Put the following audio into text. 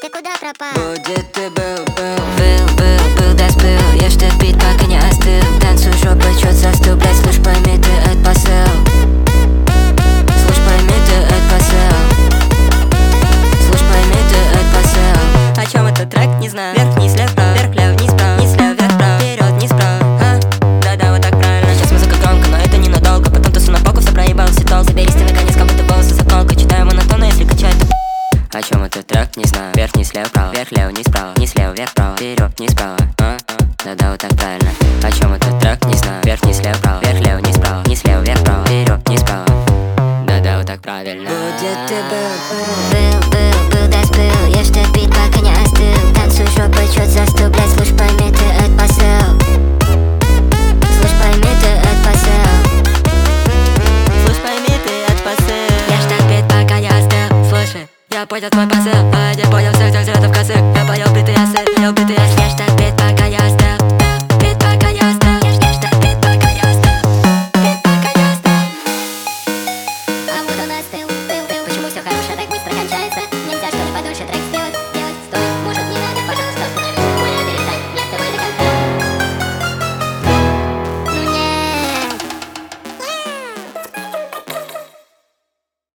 Ты куда пропал? Где ты был, да сплыл. Ешь ты бит, пока не остыл. Танцуй жопой, чёт застыл, блядь. Слышь, пойми, ты это посыл. Слышь, пойми, ты это посыл. Слышь, пойми, ты это посыл. О чем этот трек, не знаю. Вверх, вниз, лев, право, вверх, лев, вниз, право, вниз, лев, вверх, право, вперед, вниз, право. Да-да, вот так правильно. Сейчас музыка громко, но это ненадолго. Потом тусу на боку, все проебал, все толк. Заберись ты наконец, кому-то волосы заколка. Читаю монотонно, если качает. О чем этот трек, не знаю. Вверх, вниз, лев, право, вверх, лев, вниз, право, вниз, лев, вверх, право, вперед, вниз, право. Да-да, вот так правильно. О чем этот трек, не знаю. Вверх, вниз, лев, право, вверх, лев, вниз, право, вниз, лев, вверх, право, вперед, вниз, право. Да-да, вот так правильно. Где ты был? Был, да сплыл. Ешь ты бит, пока не остыл. Танцуй жопой, чёт застыл, блядь. Слышь, пойми, ты это посыл. Слышь, пойми, ты это посыл. Слышь, пойми, ты это посыл. Ешь так бит, пока не остыл. Слушай, я понял твой посыл. Я понял всех тех взглядов косых. Я понял битый я сыр, я убитый я Ешь так бит, пока не остыл.